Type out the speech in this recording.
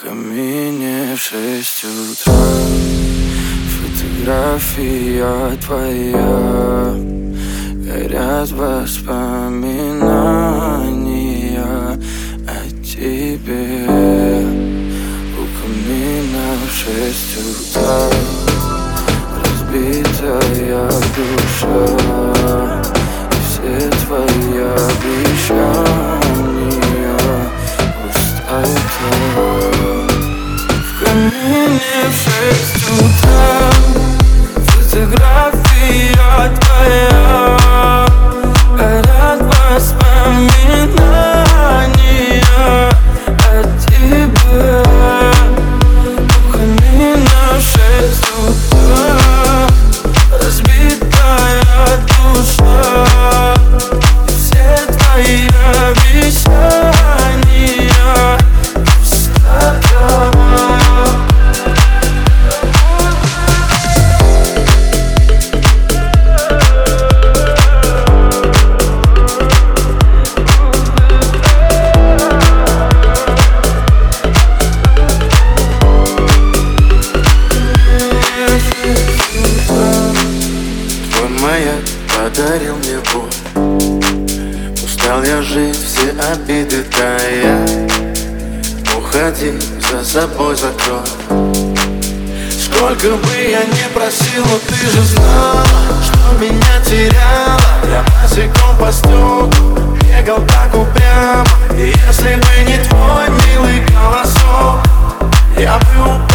камине в 6 утра. Фотография твоя, горят воспоминания о тебе. У камина в 6 утра, разбитая душа, и все твои обещания пустота. В камине в 6 утра, фотография твоя, горят воспоминания о тебе. У камина в 6 утра, разбитая душа, и все твои обещания пустота. Подарил мне боль, устал я жить, все обиды тая. Уходи, за собой закрой. Сколько бы я ни просил, но ты же знала, что меня теряла. Я босиком по стеклу бегал так упрямо, и если бы не твой милый голосок, я бы упал.